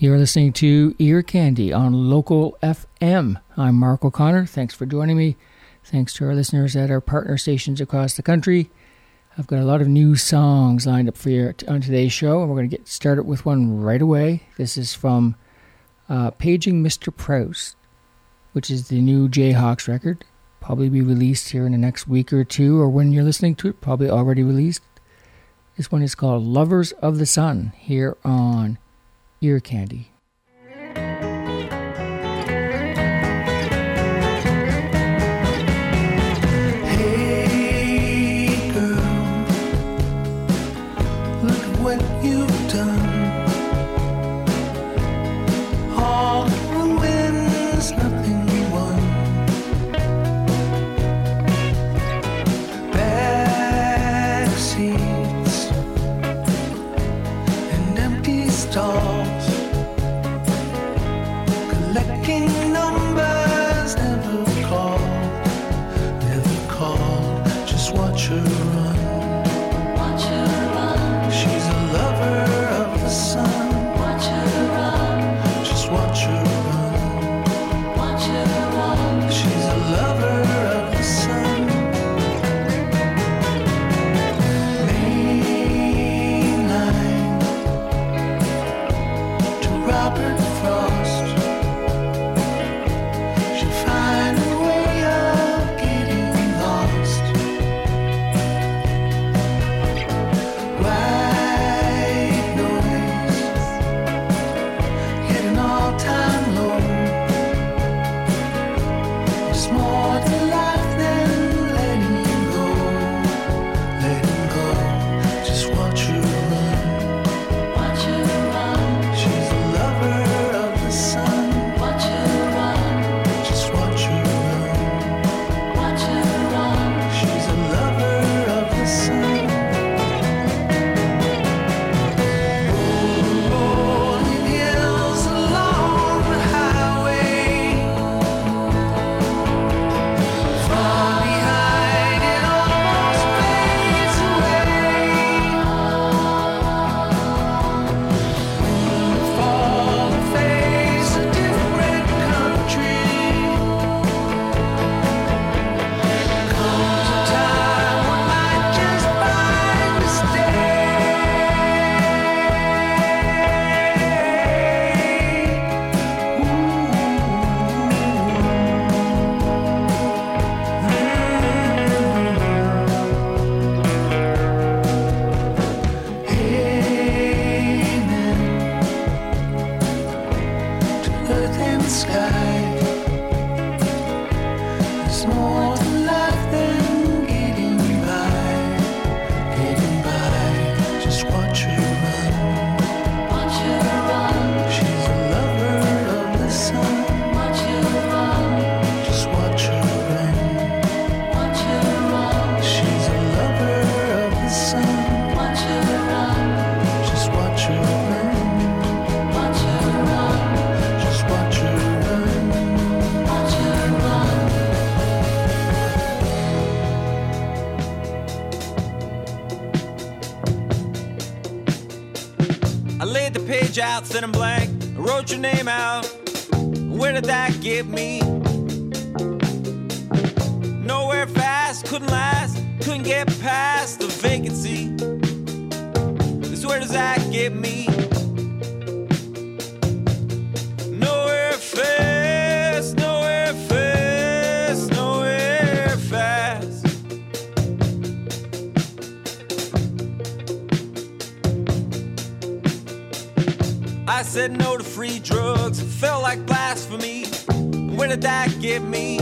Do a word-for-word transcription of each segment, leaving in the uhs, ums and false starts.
You're listening to Ear Candy on Local F M. I'm Mark O'Connor. Thanks for joining me. Thanks to our listeners at our partner stations across the country. I've got a lot of new songs lined up for you on today's show, and we're going to get started with one right away. This is from uh, Paging Mister Proust, which is the new Jayhawks record. Probably be released here in the next week or two, or when you're listening to it, probably already released. This one is called Lovers of the Sun, here on Ear Candy. Out, set 'em blank. I wrote your name out. Where did that get me? Nowhere fast, couldn't last, couldn't get past the vacancy. Cause where does that get me? Nowhere fast, nowhere fast, nowhere fast. I said no to free drugs, it felt like blasphemy. Where did that get me?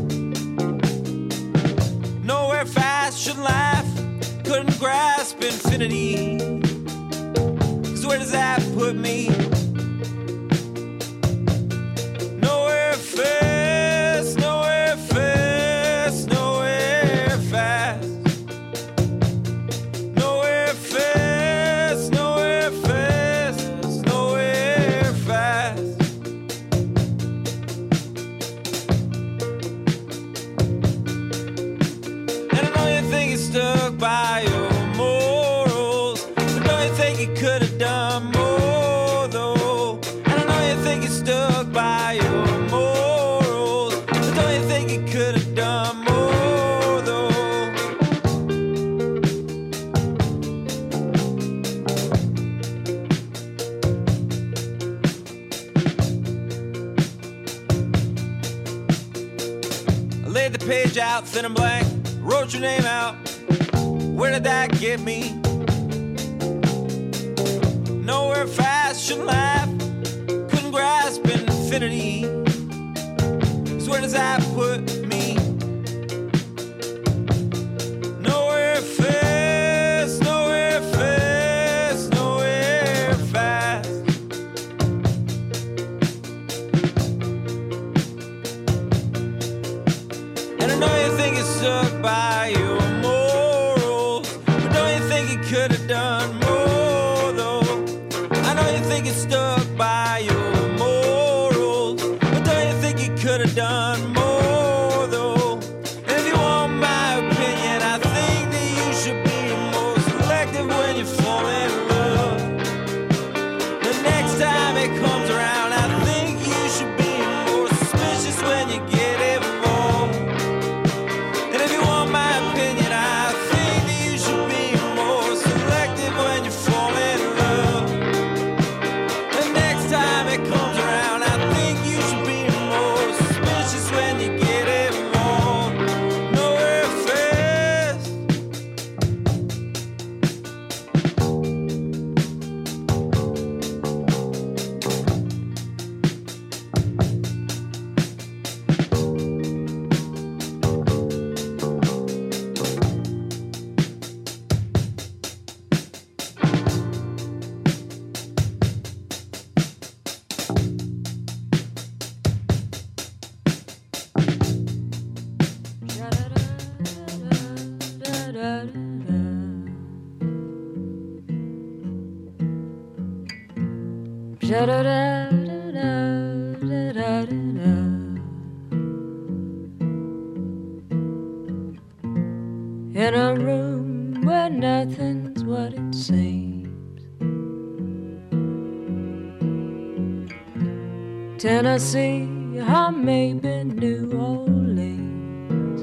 Nowhere fast, shouldn't laugh, couldn't grasp infinity. Cause where does that put me? Nowhere fast, nowhere fast, nowhere fast. Nowhere fast, nowhere fast, nowhere fast. And I know you think you're stuck by your morals, but don't you think you could have done more though? think you're stuck by your morals, but don't you think you could have done more though? I laid the page out thin and blank, wrote your name out. Where did that get me? Nowhere fast, shouldn't laugh, couldn't grasp infinity. So where does that put me? Nowhere fast, nowhere fast, nowhere fast. And I know you think you're stuck by your morals, but don't you think you could have done more though? I know you think you're stuck by your morals, but don't you think you could have done more though? And if you want my opinion, I think that you should be more selective when you fall in love. The next time it comes around, I think you should be more suspicious when you get involved. And if you want my opinion, I think that you should be more selective when you fall in love. The next time it comes around, I think you should be more suspicious when you get involved. Nowhere fast. In a room where nothing's what it seems, Tennessee or maybe New Orleans.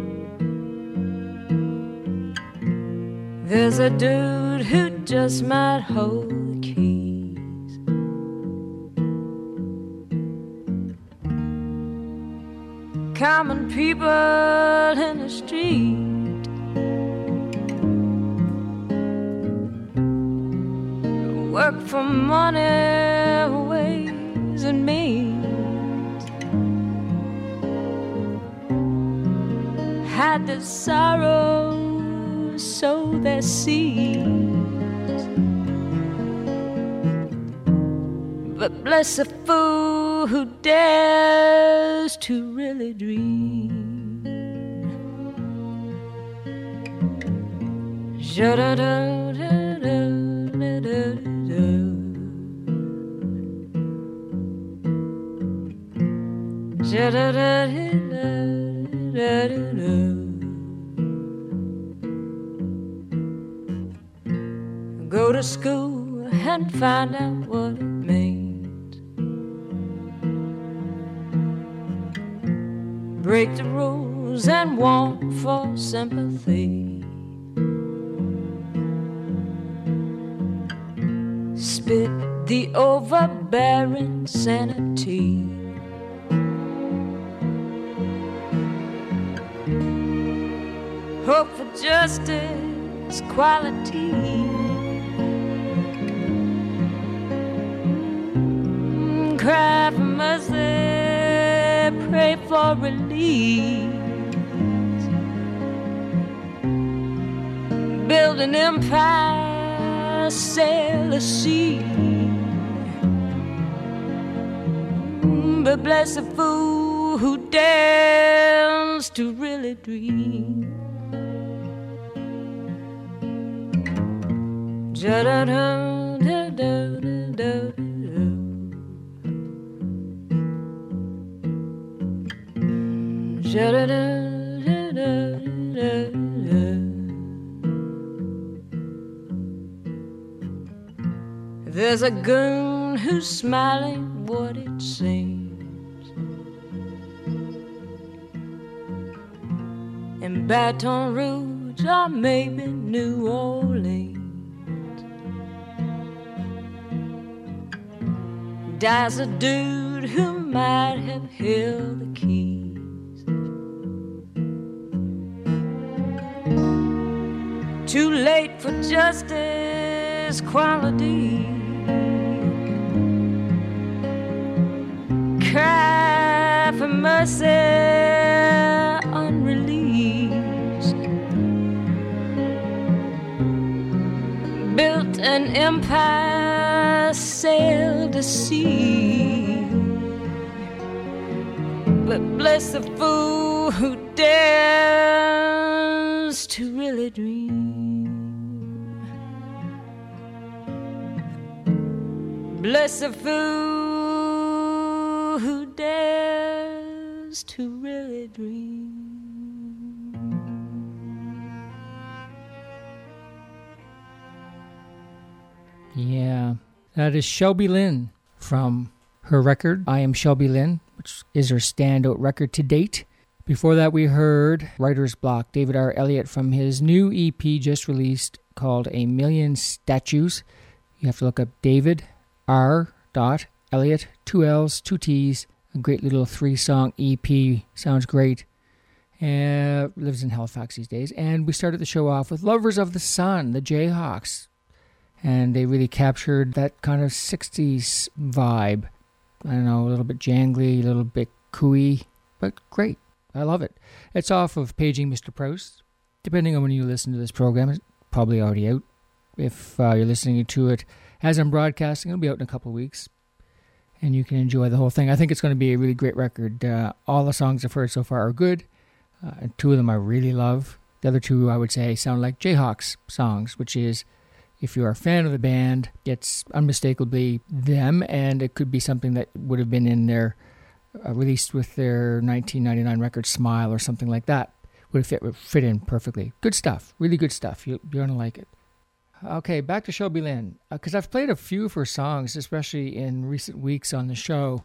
There's a dude who just might hold the keys. Common people in the street, work for money, ways and means, had the sorrow, sow their seeds. But bless the fool who dares to really dream. Go to school and find out what it means. Break the rules and want for sympathy. Spit the overbearing sanity. Hope for justice, quality. Cry for mercy, pray for release. Build an empire, sail the sea. But bless the fool who dares to really dream. Ja-da-da-da-da-da-da. There's a goon who's smiling what it seems. In Baton Rouge or maybe New Orleans dies a dude who might have held the keys. Too late for justice quality. Cry for mercy unreleased. Built an empire, sailed the sea. But bless the fool who dares to really dream. Bless the fool who dares to really dream. Yeah, that is Shelby Lynne from her record, I Am Shelby Lynne, which is her standout record to date. Before that, we heard Writer's Block, David R. Elliott, from his new E P just released called A Million Statues. You have to look up David R. Elliott, two L's, two T's, a great little three-song E P. Sounds great. Uh, lives in Halifax these days. And we started the show off with Lovers of the Sun, the Jayhawks. And they really captured that kind of sixties vibe. I don't know, a little bit jangly, a little bit cooey, but great. I love it. It's off of Paging Mister Proust. Depending on when you listen to this program, it's probably already out. If uh, you're listening to it as I'm broadcasting, it'll be out in a couple of weeks. And you can enjoy the whole thing. I think it's going to be a really great record. Uh, all the songs I've heard so far are good. Uh, and two of them I really love. The other two, I would say, sound like Jayhawks songs, which is, if you're a fan of the band, it's unmistakably them, and it could be something that would have been in their, uh, released with their nineteen ninety-nine record Smile or something like that. Would have fit, would fit in perfectly. Good stuff. Really good stuff. You, you're going to like it. Okay, back to Shelby Lynne, because uh, I've played a few of her songs, especially in recent weeks on the show,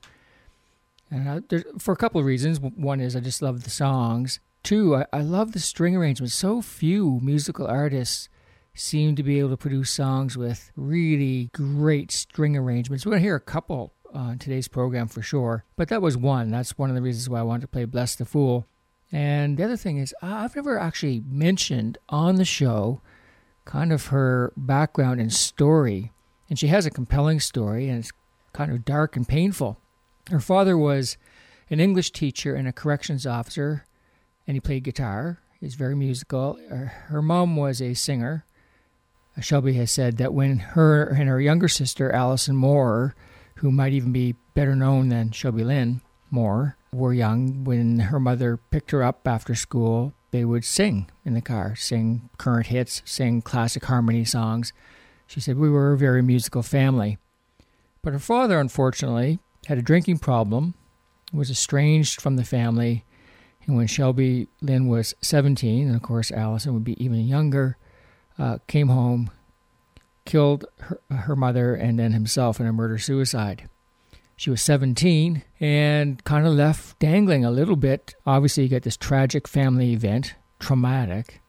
and I, there, for a couple of reasons. One is I just love the songs. Two, I, I love the string arrangements. So few musical artists seem to be able to produce songs with really great string arrangements. We're going to hear a couple on today's program for sure, but that was one. That's one of the reasons why I wanted to play Bless the Fool. And the other thing is, I've never actually mentioned on the show kind of her background and story. And she has a compelling story, and it's kind of dark and painful. Her father was an English teacher and a corrections officer, and he played guitar. He's very musical. Her mom was a singer. Shelby has said that when her and her younger sister, Alison Moore, who might even be better known than Shelby Lynne Moore, were young, when her mother picked her up after school, they would sing in the car, sing current hits, sing classic harmony songs. She said, we were a very musical family. But her father, unfortunately, had a drinking problem, was estranged from the family, and when Shelby Lynne was seventeen, and of course Alison would be even younger, uh, came home, killed her, her mother and then himself in a murder-suicide. She was seventeen and kind of left dangling a little bit. Obviously, you get this tragic family event, traumatic,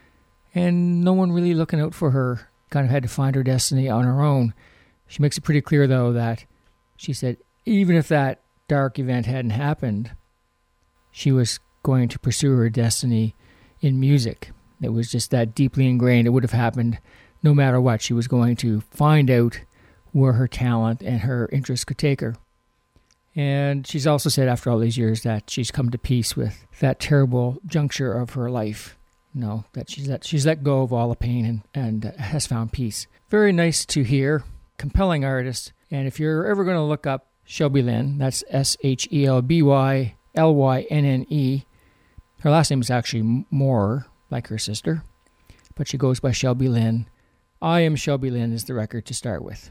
and no one really looking out for her. Kind of had to find her destiny on her own. She makes it pretty clear, though, that she said even if that dark event hadn't happened, she was going to pursue her destiny in music. It was just that deeply ingrained. It would have happened no matter what. She was going to find out where her talent and her interests could take her. And she's also said after all these years that she's come to peace with that terrible juncture of her life. You know, that she's let, she's let go of all the pain and, and has found peace. Very nice to hear. Compelling artist. And if you're ever going to look up Shelby Lynne, that's S H E L B Y L Y N N E. Her last name is actually Moore, like her sister. But she goes by Shelby Lynne. I Am Shelby Lynne is the record to start with.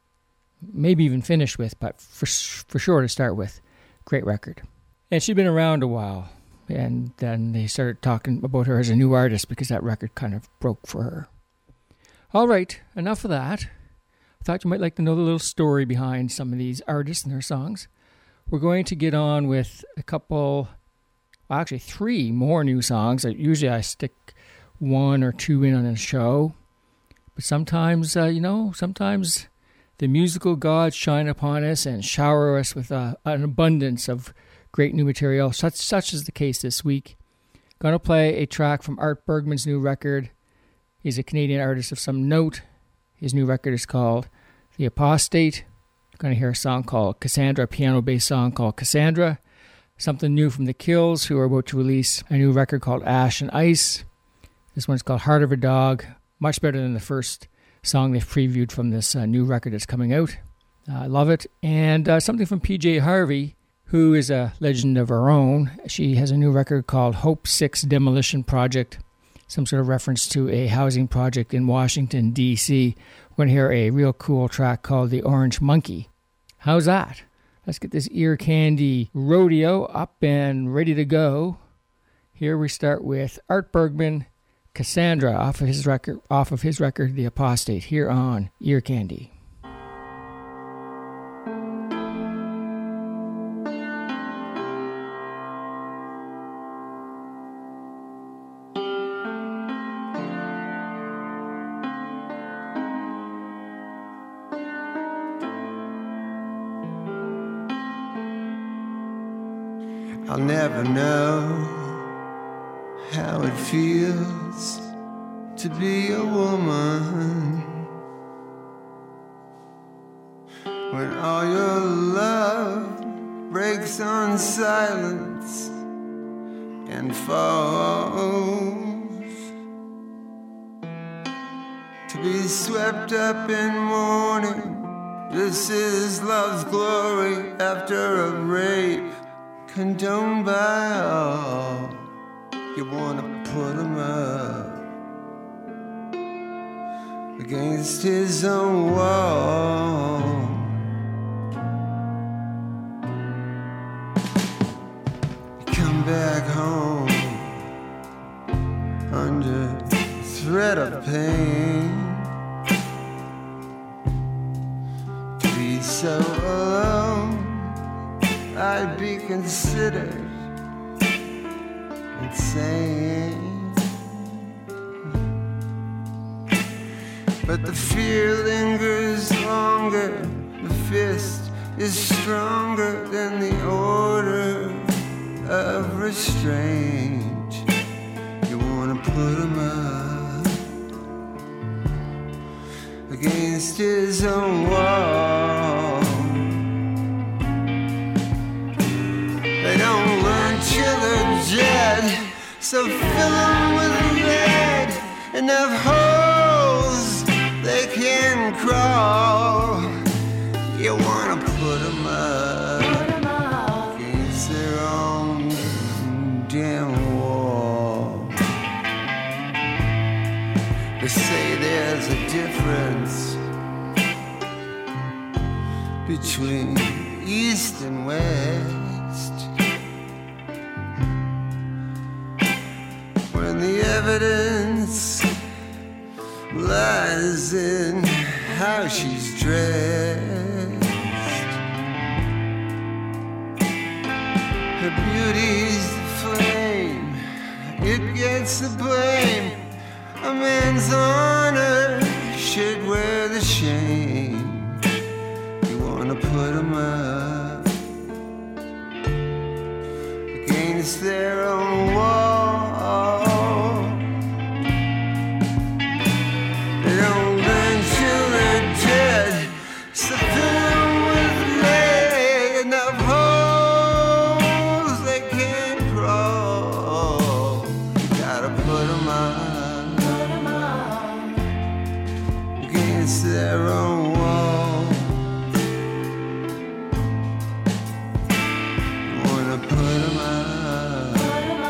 Maybe even finish with, but for for sure to start with. Great record. And she'd been around a while, and then they started talking about her as a new artist because that record kind of broke for her. All right, enough of that. I thought you might like to know the little story behind some of these artists and their songs. We're going to get on with a couple, well, actually three more new songs. Usually I stick one or two in on a show. But sometimes, uh, you know, sometimes the musical gods shine upon us and shower us with uh, an abundance of great new material. Such, such is the case this week. Going to play a track from Art Bergman's new record. He's a Canadian artist of some note. His new record is called The Apostate. Going to hear a song called Cassandra, a piano-based song called Cassandra. Something new from The Kills, who are about to release a new record called Ash and Ice. This one's called Heart of a Dog. Much better than the first song they've previewed from this uh, new record that's coming out. Uh, I love it. And uh, something from P J Harvey, who is a legend of her own. She has a new record called Hope six Demolition Project, some sort of reference to a housing project in Washington, D C We're going to hear a real cool track called The Orange Monkey. How's that? Let's get this ear candy rodeo up and ready to go. Here we start with Art Bergman, Cassandra, off of his record, off of his record, The Apostate, here on Ear Candy. I'll never know how it feels to be a woman when all your love breaks on silence and falls, to be swept up in mourning. This is love's glory after a rape, condoned by all. You wanna put him up against his own wall. You come back home under threat of pain, to be so alone I'd be considered insane. But the fear lingers longer, the fist is stronger than the order of restraint. You wanna put him up against his own wall. They don't learn till they're dead, so fill them with lead, enough holes they can crawl. You wanna put them up against their own damn wall. They say there's a difference between East and West, when the evidence lies in how she's dressed. Her beauty's the flame, it gets the blame. A man's honor should wear the shame. You wanna put him up against their own wall. They don't learn till they're dead, so fill them with lead, enough holes they can't crawl. You gotta put them up against their own wall. You wanna put them up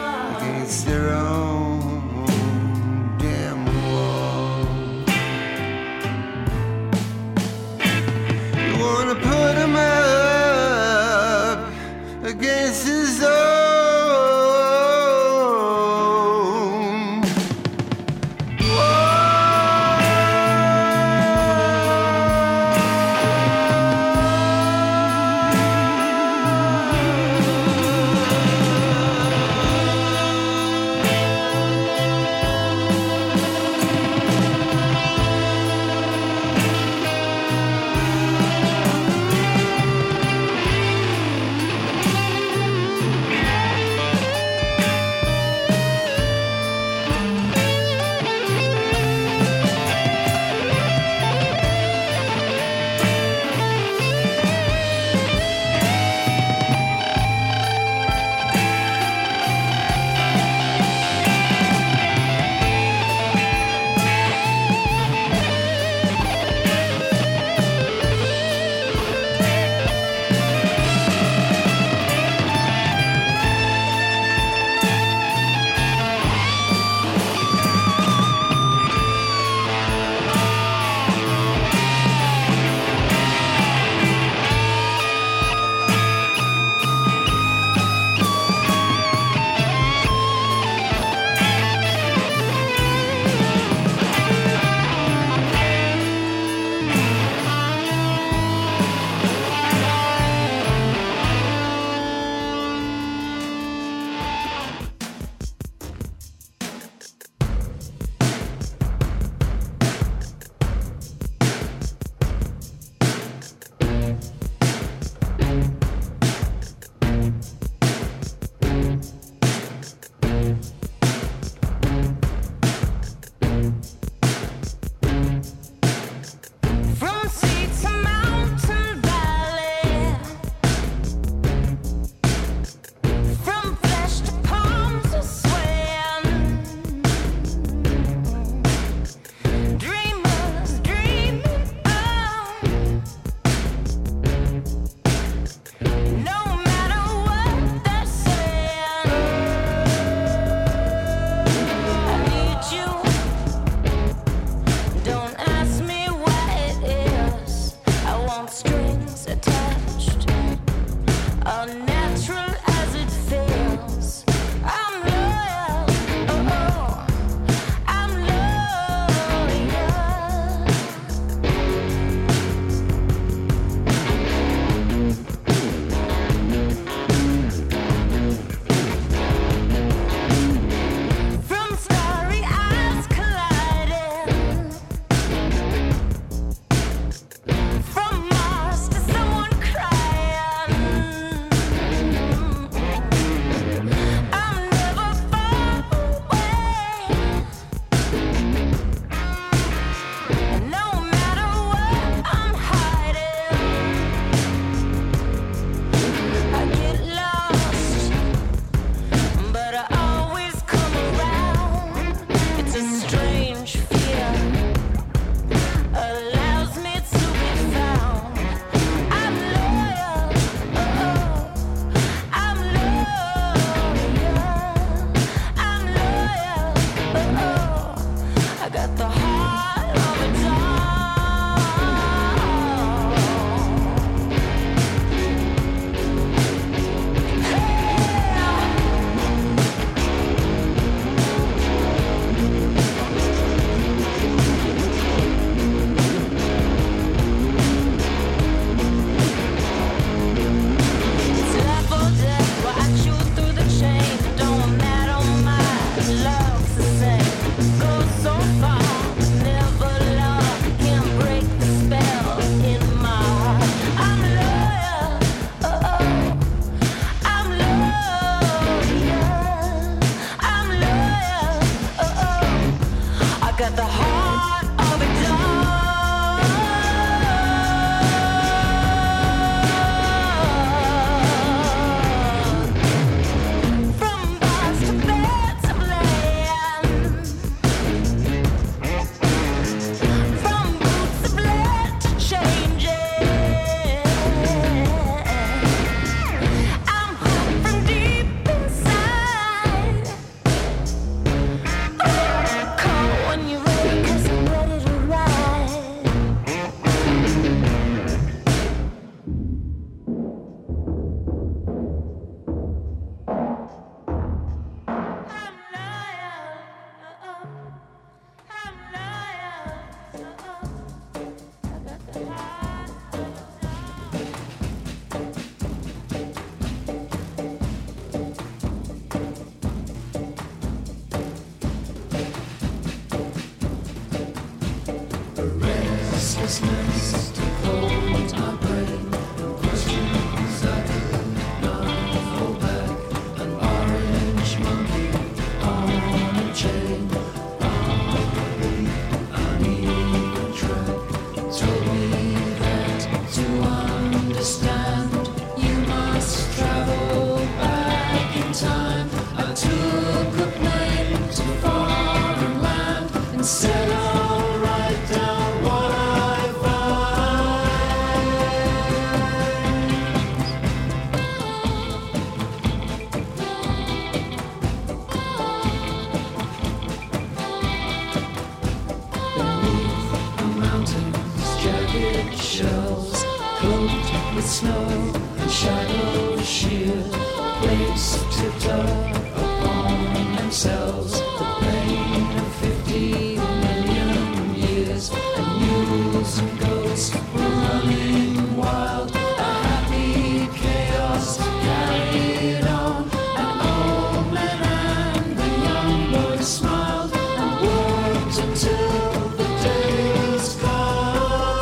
snow and shadows sheer, plates tipped up upon themselves, the pain of fifty million years, and mules and goats were running wild, a happy chaos carried on, and old men and the young boys smiled and worked until the day was gone.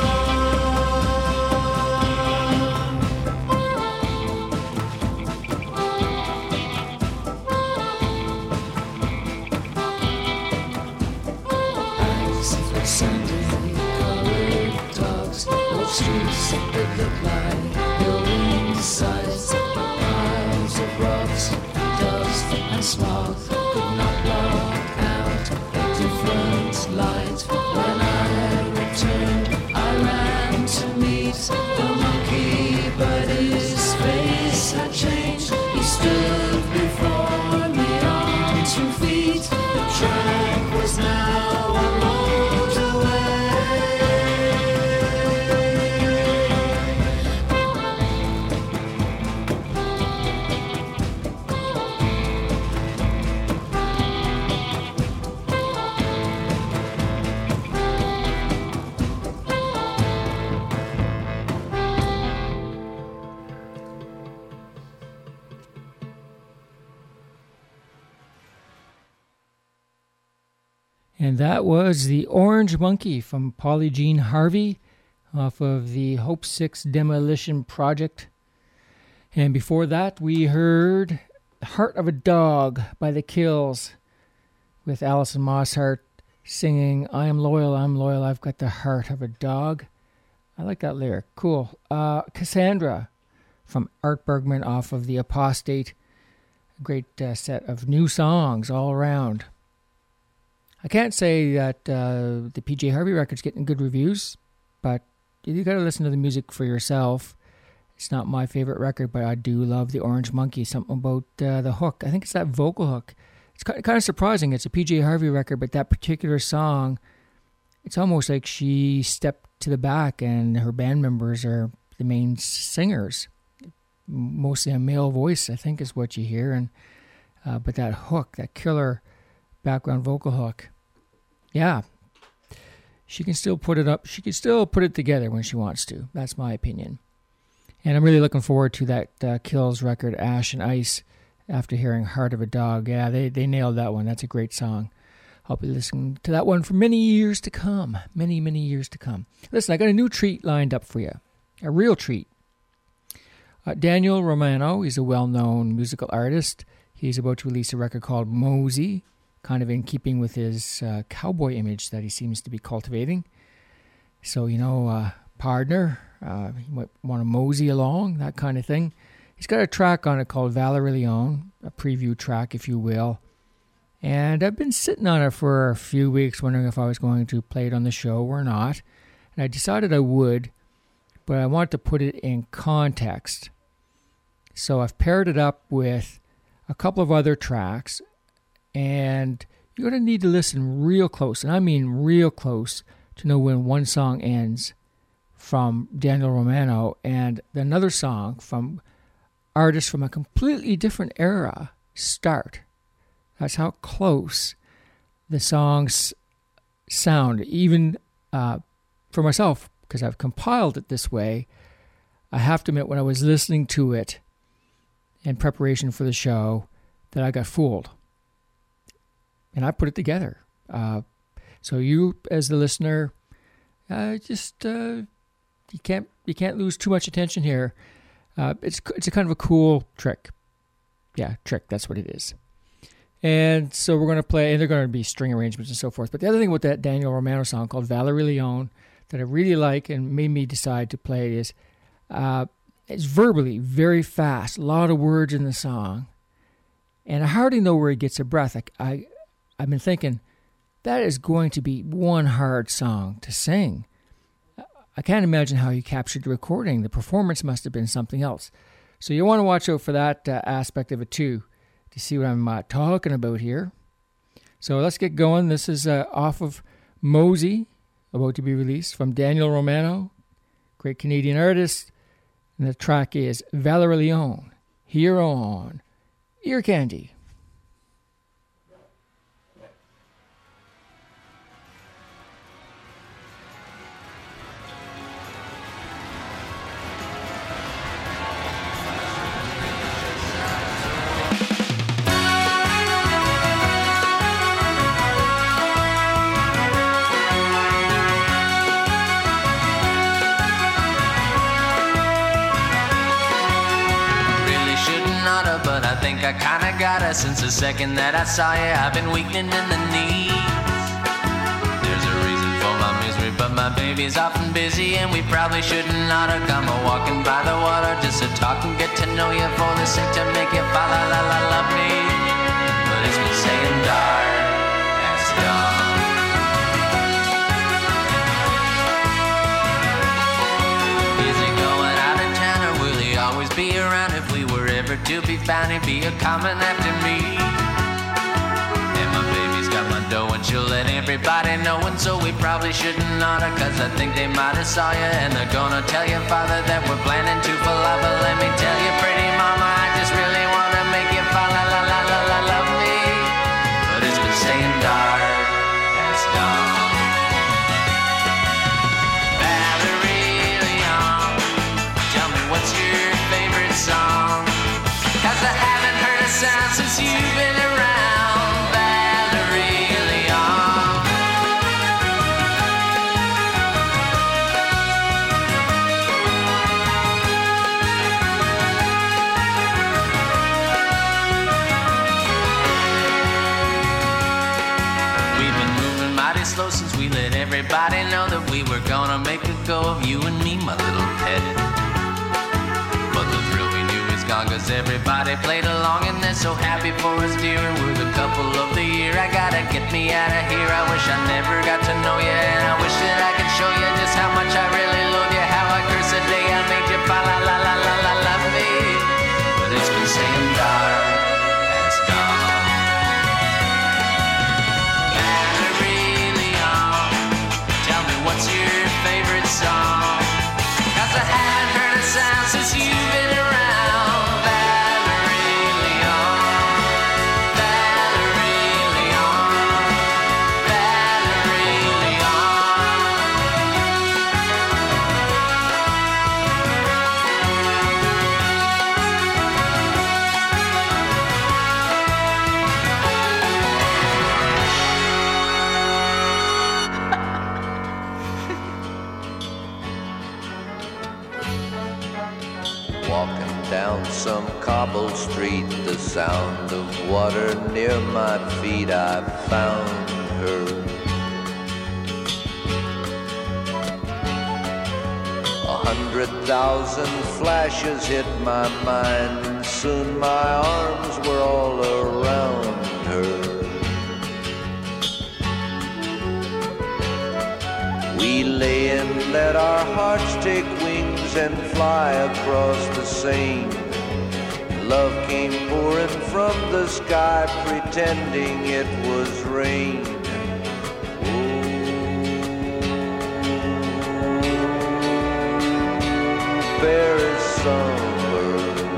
Sunday colored dogs, old streets that look like building sites, piles of rocks, dust and smog could not block out a different light. When I returned, I ran to meet the monkey, but his face had changed. He stood before me on two feet. The track was now alone. And that was the Orange Monkey from Polly Jean Harvey off of the Hope Six Demolition Project. And before that, we heard Heart of a Dog by The Kills with Alison Mosshart singing, I am loyal, I'm loyal, I've got the heart of a dog. I like that lyric. Cool. Uh, Cassandra from Art Bergman off of The Apostate. A great uh, set of new songs all around. I can't say that uh, the P J Harvey record's getting good reviews, but you got to listen to the music for yourself. It's not my favorite record, but I do love the Orange Monkey. Something about uh, the hook. I think it's that vocal hook. It's kind of surprising. It's a P J Harvey record, but that particular song, it's almost like she stepped to the back and her band members are the main singers. Mostly a male voice, I think, is what you hear. And uh, but that hook, that killer background vocal hook, yeah, she can still put it up. She can still put it together when she wants to. That's my opinion. And I'm really looking forward to that uh, Kills record, Ash and Ice, after hearing Heart of a Dog. Yeah, they, they nailed that one. That's a great song. I'll be listening to that one for many years to come. Many, many years to come. Listen, I got a new treat lined up for you. A real treat. Uh, Daniel Romano, he's a well-known musical artist. He's about to release a record called Mosey, kind of in keeping with his uh, cowboy image that he seems to be cultivating. So, you know, uh, partner, uh, you might want to mosey along, that kind of thing. He's got a track on it called Valerie Leon, a preview track, if you will. And I've been sitting on it for a few weeks, wondering if I was going to play it on the show or not. And I decided I would, but I wanted to put it in context. So I've paired it up with a couple of other tracks, and you're going to need to listen real close, and I mean real close, to know when one song ends from Daniel Romano and another song from artists from a completely different era start. That's how close the songs sound. Even uh, for myself, because I've compiled it this way, I have to admit when I was listening to it in preparation for the show that I got fooled. And I put it together. Uh, so you, as the listener, uh, just uh, you can't you can't lose too much attention here. Uh, it's it's a kind of a cool trick. Yeah, trick. That's what it is. And so we're going to play, and they're going to be string arrangements and so forth. But the other thing with that Daniel Romano song called Valerie Leon that I really like and made me decide to play is uh, it's verbally very fast, a lot of words in the song, and I hardly know where he gets a breath. I, I I've been thinking, that is going to be one hard song to sing. I can't imagine how he captured the recording. The performance must have been something else. So you want to watch out for that uh, aspect of it too, to see what I'm uh, talking about here. So let's get going. This is uh, off of Mosey, about to be released, from Daniel Romano, great Canadian artist. And the track is Valerie Leone, here on Ear Candy. I kinda got it since the second that I saw you. I've been weakening in the knees. There's a reason for my misery, but my baby's often busy, and we probably shouldn't oughta come a walking by the water just to talk and get to know you for the sake to make you fall la la la love me. But it's been saying dark as dawn. Is he going out of town, or will he always be around? If we were ever to be found, he'd be a coming after me. And my baby's got my dough and she'll let everybody know. And so we probably shouldn't oughta, cause I think they might have saw you, and they're gonna tell your father that we're planning to fall out. But let me tell you, pretty mama, I just really wanna make you fall la la la la la love me. But it's been staying dark as dawn. Valerie Leone, tell me what's your favorite song? Cause I haven't heard a sound since you've been around, Valerie Leone. We've been moving mighty slow since we let everybody know that we were gonna make a go of you and me, my little pet. Cause everybody played along and they're so happy for us, dear. And we're the couple of the year. I gotta get me out of here. I wish I never got to know you, and I wish that I could show you just how much I really love you. How I curse the day I made you fall la la la la la love me. But it's been saying dark as dawn. Valerie Leone, tell me what's your favorite song? Cause I haven't heard a sound since you've been around. Down some cobble street, the sound of water near my feet, I found her. A hundred thousand flashes hit my mind, and soon my arms were all around her. We lay and let our hearts take wings and fly across the Seine. Love came pouring from the sky, pretending it was rain. Oh, Paris summer.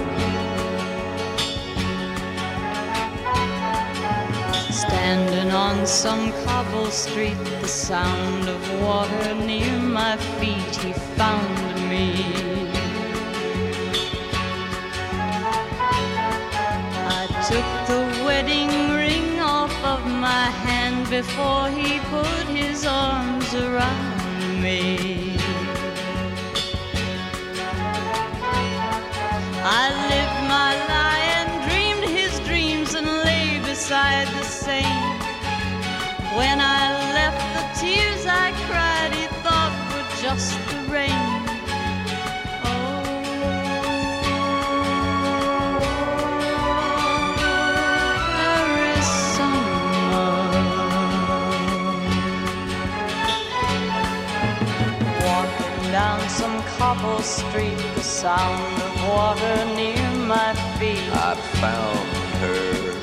Standing on some cobble street, the sound of water near my feet, he found me. I took the wedding ring off of my hand before he put his arms around me. I lived my lie and dreamed his dreams and lay beside the Seine. When I left, the tears I cried he thought were just the rain. Oh, Paris summer. Walking down some cobble street, the sound of water near my feet, I found her.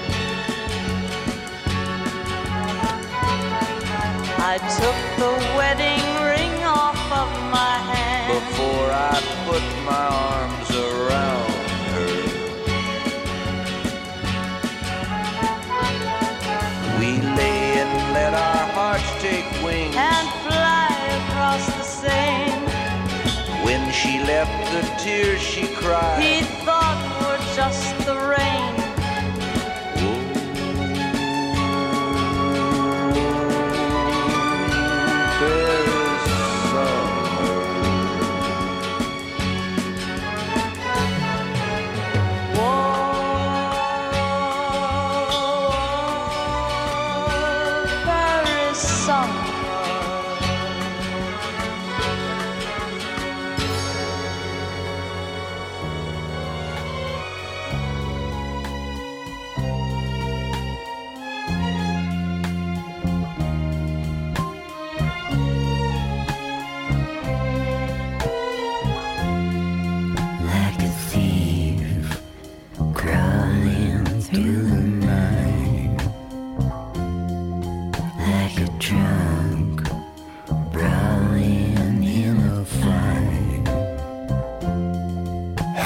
I took the wedding ring off of my hand before I put my arms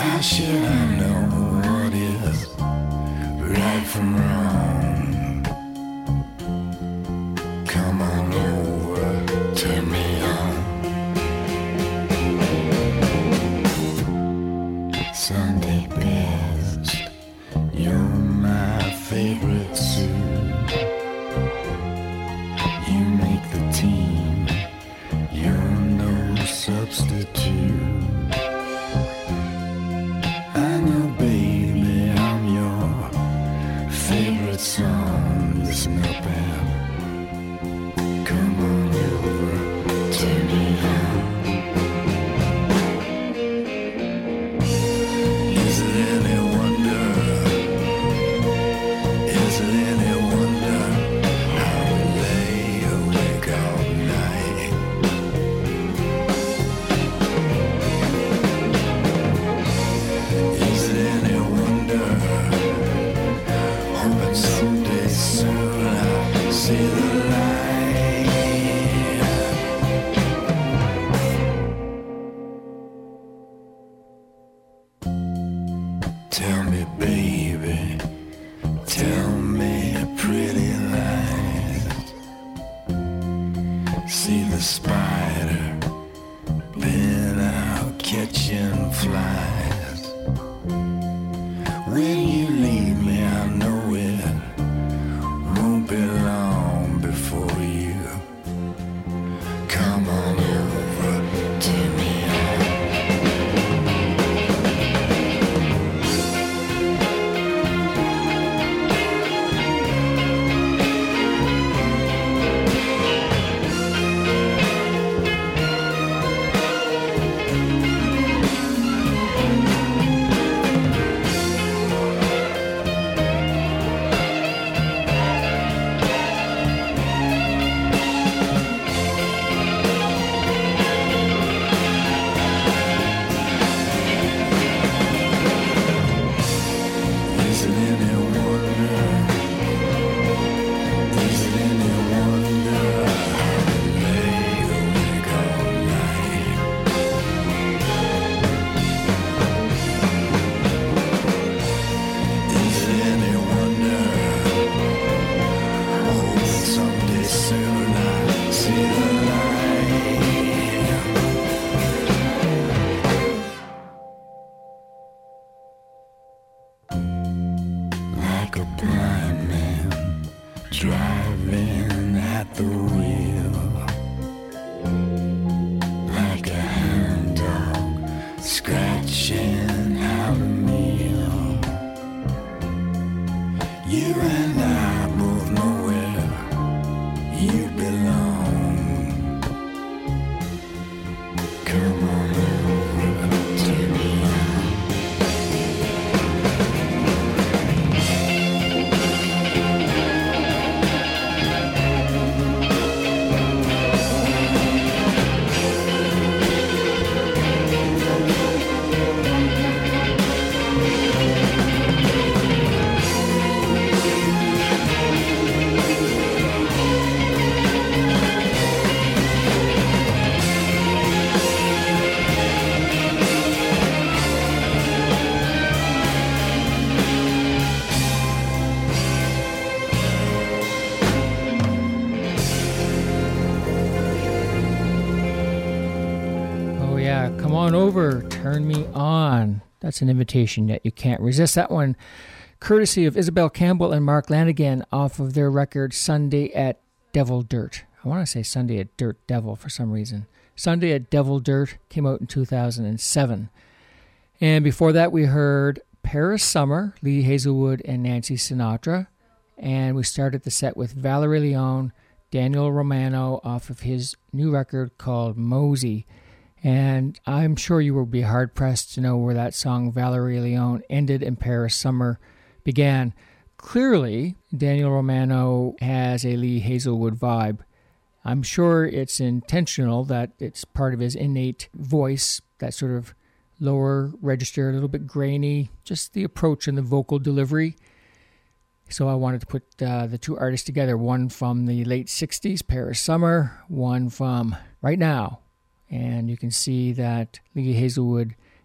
How should I know what is right from wrong? Come on over, turn me on. Sunday best, you're my favorite suit. You make the team, you're no substitute. I know, baby, I'm your favorite song. Listen up and come on over, turn me on. Is it any wonder? Is it any wonder how we lay awake all night? Is it any wonder? Hoping someday soon I'll see the light. Tell me, baby, tell me pretty lies. See the spider been out catching flies. When you leave me, I know it won't be long before you come on over to me. Is it any wonder? Is it any wonder how we lay awake all night? Is it any wonder? Oh, someday soon I'll see the light. Like a blind man driving at the wheel, like a hound dog scratching out a meal. You and I both know where you belong. Come on over to me. Oh, yeah. Come on over. Turn me on. That's an invitation that you can't resist. That one, courtesy of Isabel Campbell and Mark Lanigan off of their record Sunday at Devil Dirt. I want to say Sunday at Dirt Devil for some reason. Sunday at Devil Dirt came out in two thousand seven. And before that, we heard Paris Summer, Lee Hazelwood and Nancy Sinatra. And we started the set with Valerie Leone, Daniel Romano off of his new record called Mosey. And I'm sure you will be hard-pressed to know where that song Valerie Leone ended and Paris Summer began. Clearly, Daniel Romano has a Lee Hazelwood vibe. I'm sure it's intentional, that it's part of his innate voice, that sort of lower register, a little bit grainy, just the approach and the vocal delivery. So I wanted to put uh, the two artists together, one from the late sixties, Paris Summer, one from right now. And you can see that Lee Hazelwood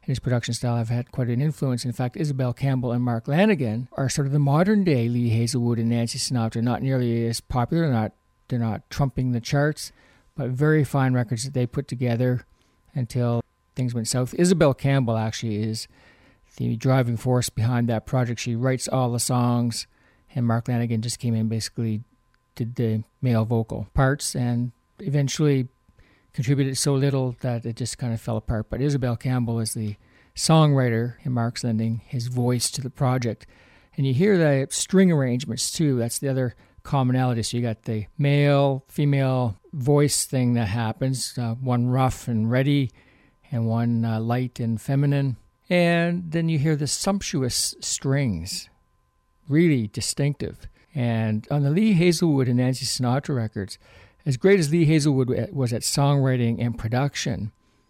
and his production style have had quite an influence. In fact, Isabel Campbell and Mark Lanigan are sort of the modern-day Lee Hazelwood and Nancy Sinatra. Not nearly as popular, not they're not trumping the charts, but very fine records that they put together until things went south. Isabel Campbell actually is the driving force behind that project. She writes all the songs, and Mark Lanigan just came in, basically did the male vocal parts, and eventually contributed so little that it just kind of fell apart. But Isabel Campbell is the songwriter, and Mark's lending his voice to the project. And you hear the string arrangements too. That's the other commonality. So you got the male, female voice thing that happens, uh, one rough and ready and one uh, light and feminine. And then you hear the sumptuous strings, really distinctive. And on the Lee Hazelwood and Nancy Sinatra records, as great as Lee Hazelwood was at songwriting and production,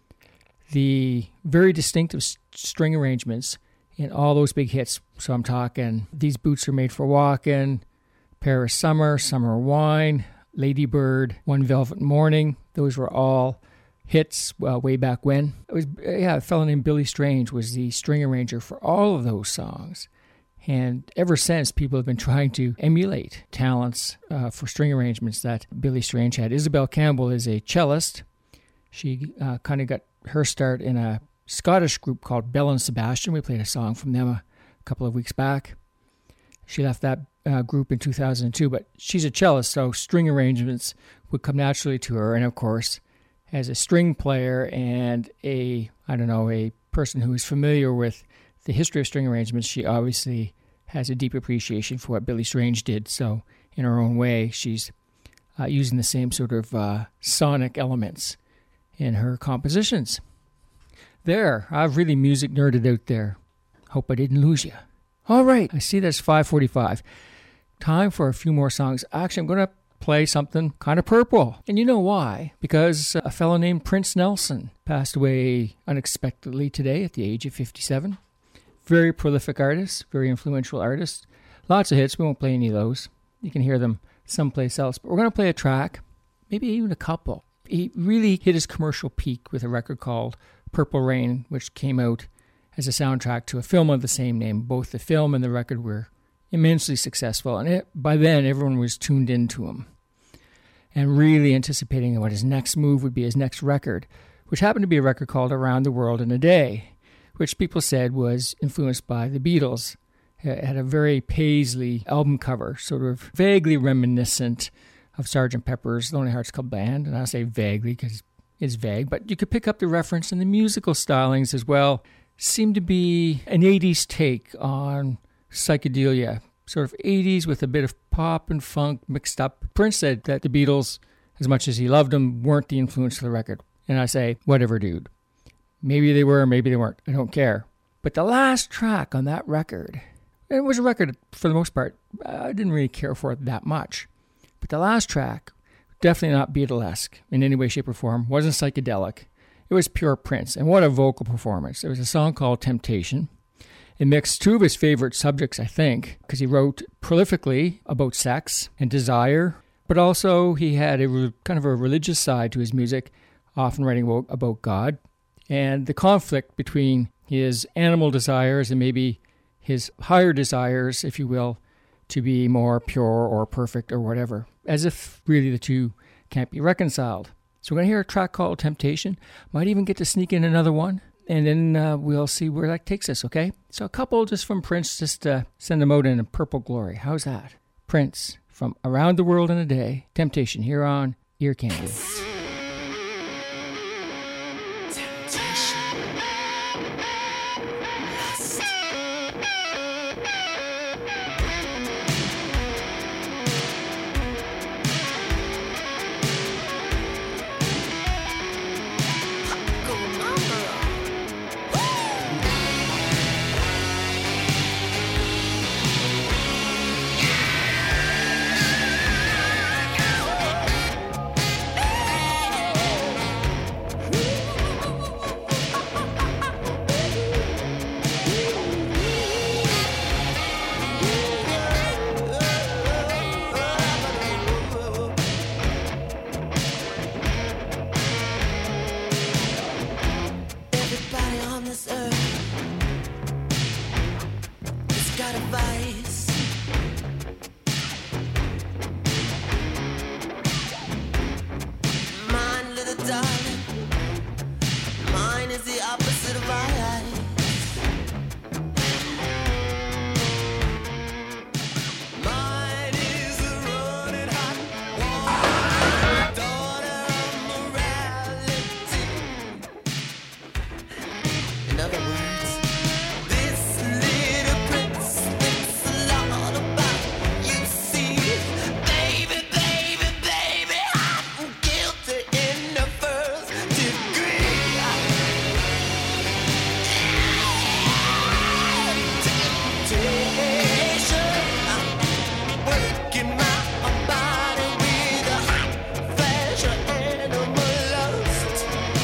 the very distinctive string arrangements in all those big hits, so I'm talking These Boots Are Made for Walking, Paris Summer, Summer Wine, Lady Bird, One Velvet Morning, those were all hits uh, way back when. It was yeah, a fellow named Billy Strange was the string arranger for all of those songs. And ever since, people have been trying to emulate talents uh, for string arrangements that Billy Strange had. Isabel Campbell is a cellist. She uh, kind of got her start in a Scottish group called Belle and Sebastian. We played a song from them a couple of weeks back. She left that uh, group in two thousand two, but she's a cellist, so string arrangements would come naturally to her. And of course, as a string player and a, I don't know, a person who is familiar with the history of string arrangements, she obviously has a deep appreciation for what Billy Strange did. So in her own way, she's uh, using the same sort of uh, sonic elements in her compositions. There, I've really music nerded out there. Hope I didn't lose you. All right, I see that's five forty-five. Time for a few more songs. Actually, I'm going to play something kind of purple. And you know why? Because a fellow named Prince Nelson passed away unexpectedly today at the age of fifty-seven. Very prolific artist, very influential artist. Lots of hits. We won't play any of those. You can hear them someplace else. But we're going to play a track, maybe even a couple. He really hit his commercial peak with a record called Purple Rain, which came out as a soundtrack to a film of the same name. Both the film and the record were immensely successful. And it, by then, everyone was tuned into him and really anticipating what his next move would be, his next record, which happened to be a record called Around the World in a Day, which people said was influenced by the Beatles. It had a very Paisley album cover, sort of vaguely reminiscent of Sergeant Pepper's Lonely Hearts Club Band. And I say vaguely because it's vague, but you could pick up the reference, and the musical stylings as well seemed to be an eighties take on psychedelia, sort of eighties with a bit of pop and funk mixed up. Prince said that the Beatles, as much as he loved them, weren't the influence of the record. And I say, whatever, dude. Maybe they were, maybe they weren't. I don't care. But the last track on that record, it was a record for the most part, I didn't really care for it that much. But the last track, definitely not Beatlesque in any way, shape, or form, wasn't psychedelic. It was pure Prince. And what a vocal performance. There was a song called Temptation. It mixed two of his favorite subjects, I think, because he wrote prolifically about sex and desire, but also he had a re- kind of a religious side to his music, often writing about, about God. And the conflict between his animal desires and maybe his higher desires, if you will, to be more pure or perfect or whatever, as if really the two can't be reconciled. So we're going to hear a track called Temptation. Might even get to sneak in another one, and then uh, we'll see where that takes us, okay? So a couple just from Prince, just to send them out in a purple glory. How's that? Prince from Around the World in a Day, Temptation, here on Ear Candy. Yeah. got advice. Mine, little darling, mine is the opposite of ice. Mine is a running hot water, daughter of morality. In other words, this little prince thinks a lot about you. See, baby, baby, baby, I'm guilty in the first degree. Temptation, working my body with a hot flash of animal lust.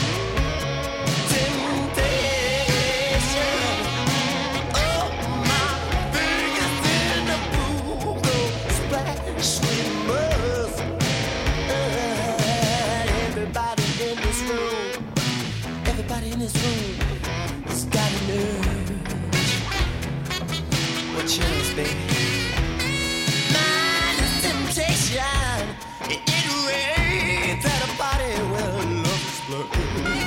Temptation, oh my fingers in the pool go splash with must. Everybody in this room, everybody in this room has got a nerve. What's yours, baby? Mine is temptation. It, it rains at a party where love explodes.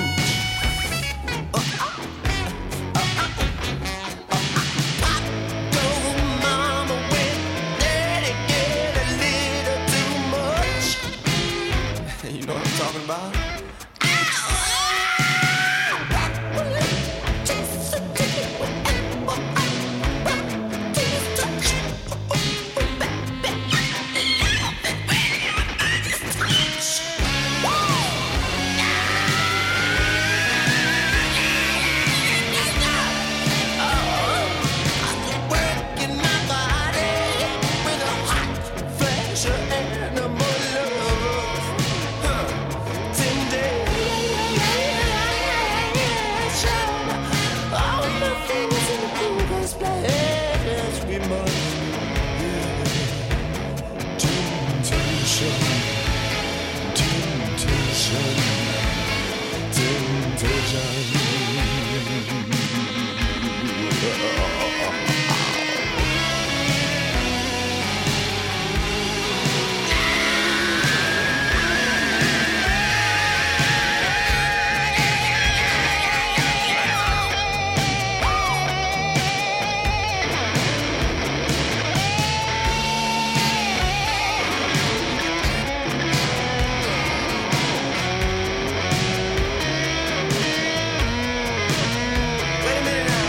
Go, mama, when let it get a little too much. You know what I'm talking about? Working my body with a hot flash of animal love. Huh. Temptation. All my fingers in the pool go splash. We must. Temptation. Temptation. Temptation. Wait a minute now.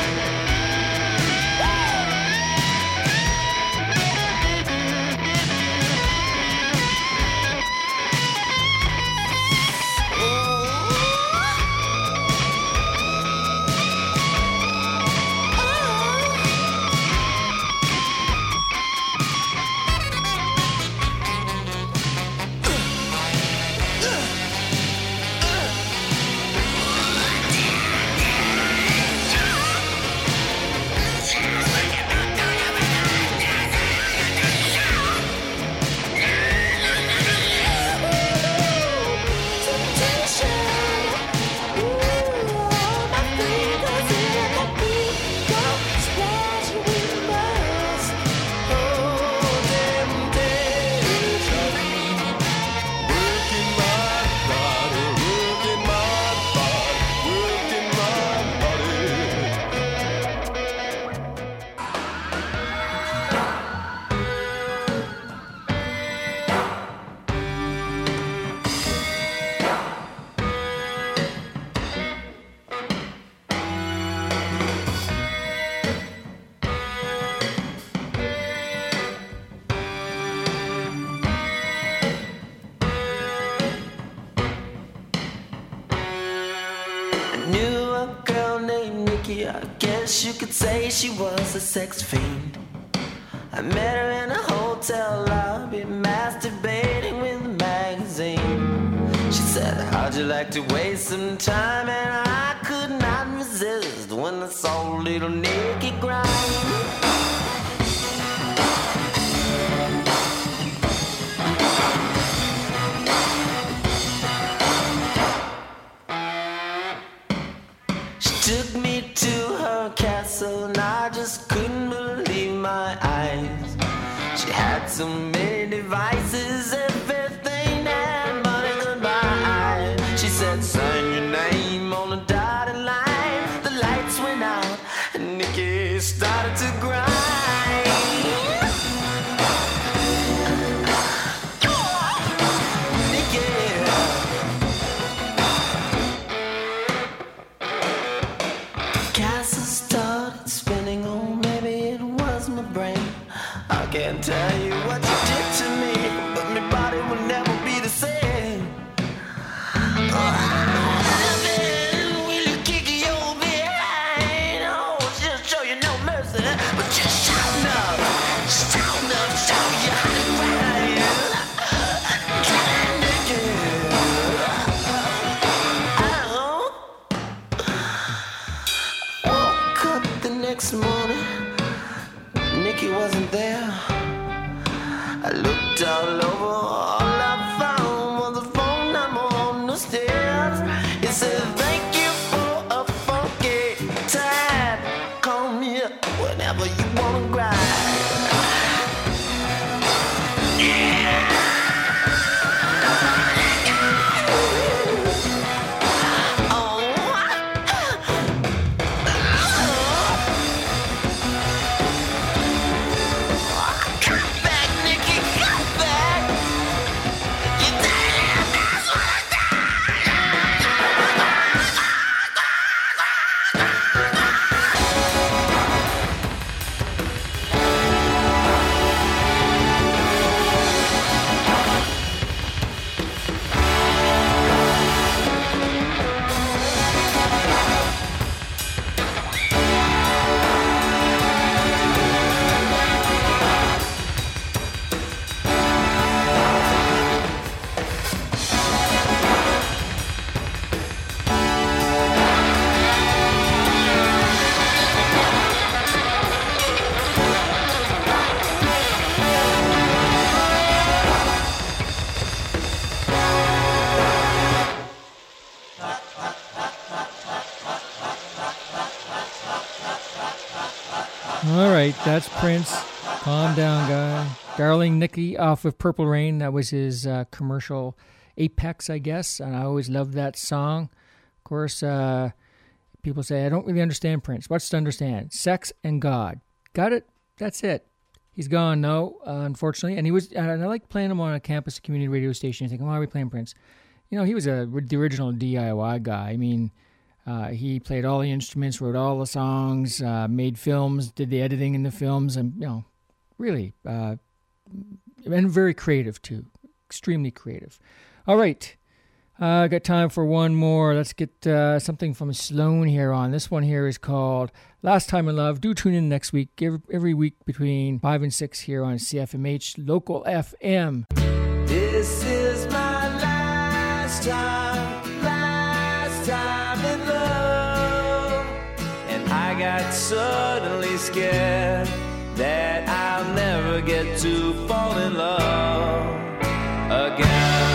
I guess you could say she was a sex fiend. I met her in a hotel lobby, masturbating with a magazine. She said, how'd you like to waste some time? And I could not resist when I saw a little naked grind. Took me to her castle and I just couldn't believe my eyes. She had so many devices, everything and money could buy. She said, sign your name on a dotted line. The lights went out and Nikki started to grind. Can't tell you what you did to me, but my body will never be the same. Oh, will you kick your behind? Oh, just show you no mercy, but just shout enough, shout enough, show you how to grind. I woke up the next morning, Nikki wasn't there. I looked all over, all I found was a phone number on the stairs. It said, thank you for a funky time. Call me up whenever you wanna grind. Yeah. All right, that's Prince. Calm down, guy. Darling Nikki off of Purple Rain. That was his uh, commercial Apex, I guess. And I always loved that song. Of course, uh, people say, I don't really understand Prince. What's to understand? Sex and God. Got it? That's it. He's gone, no, uh, unfortunately. And he was. And I like playing him on a campus community radio station. You think, why are we playing Prince? You know, he was a, the original D I Y guy. I mean, Uh, he played all the instruments, wrote all the songs, uh, made films, did the editing in the films, and, you know, really, uh, and very creative, too. Extremely creative. All right. I uh, got time for one more. Let's get uh, something from Sloan here on. This one here is called Last Time in Love. Do tune in next week, every, every week between five and six here on C F M H Local F M. This is my last time, last time in love. And I got suddenly scared that I'll never get to fall in love again.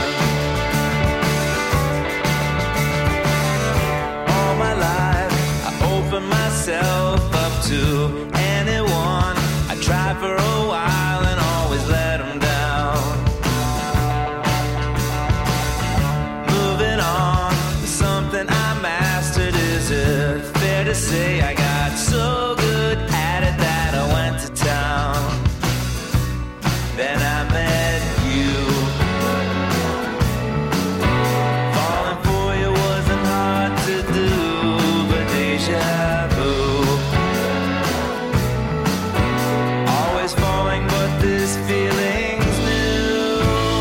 All my life I open myself up to anyone. I try for a while and always let them down. Moving on to something I mastered. Is it fair to say I got so good at it that I went to town? Then I met you. Falling for you wasn't hard to do, but deja vu. Always falling, but this feeling's new.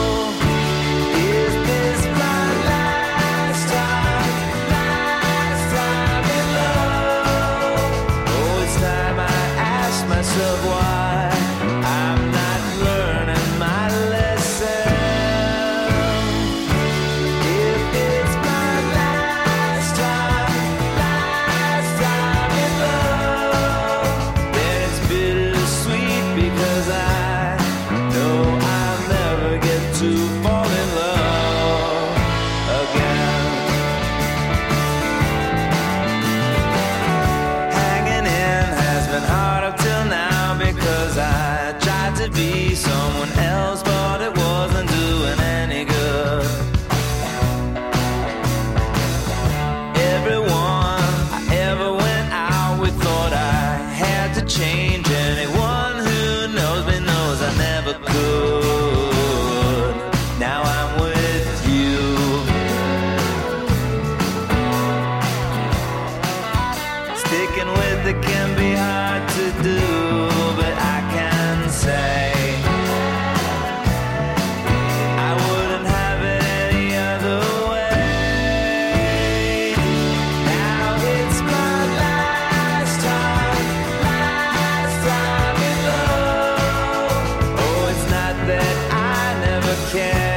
Is this my last time, last time in love? Oh, it's time I ask myself why I'm not learning my lesson. If it's my last time, last time in love, then it's bittersweet because I know I'll never get to fall in love again. Hanging in has been hard up till now change. Anyone who knows me knows I never could. Now I'm with you. Sticking with it can be hard to do, but I can say I wouldn't have it any other way. Now it's my last time, last time in love. Oh, it's not that I never cared.